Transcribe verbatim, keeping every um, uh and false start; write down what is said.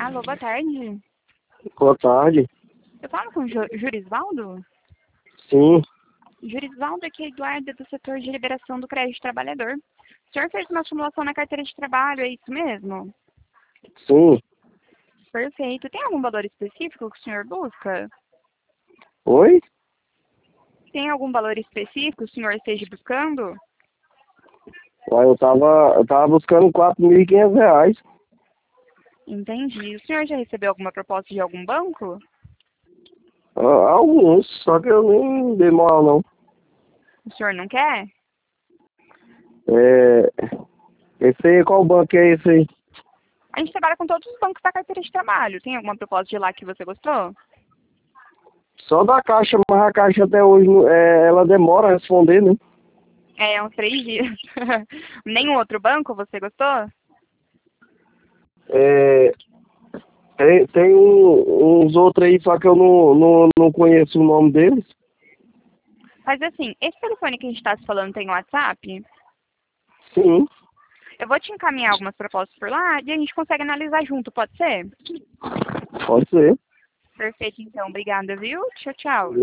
Alô, boa tarde. Boa tarde. Eu falo com o Ju- Jurisvaldo? Sim, Jurisvaldo, aqui é Eduardo, do setor de liberação do crédito trabalhador. O senhor fez uma simulação na carteira de trabalho, é isso mesmo? sim. Perfeito. Tem algum valor específico que o senhor busca? Oi? Tem algum valor específico que o senhor esteja buscando? Uai, Eu tava, eu tava buscando quatro mil e quinhentos reais. Entendi. O senhor já recebeu alguma proposta de algum banco? Ah, Alguns, só que eu nem dei moral não. O senhor não quer? É, esse aí, qual banco é esse aí? A gente trabalha com todos os bancos da carteira de trabalho. Tem alguma proposta de lá que você gostou? Só da Caixa, mas a Caixa até hoje, não- é, ela demora a responder, né? É, uns três dias. Nenhum outro banco você gostou? É, tem tem um- uns outros aí, só que eu não, não, não conheço o nome deles. Mas assim, esse telefone que a gente está se falando tem WhatsApp? Sim, Eu vou te encaminhar algumas propostas por lá e a gente consegue analisar junto, pode ser? pode ser. Perfeito, então. Obrigada, viu? Tchau, tchau.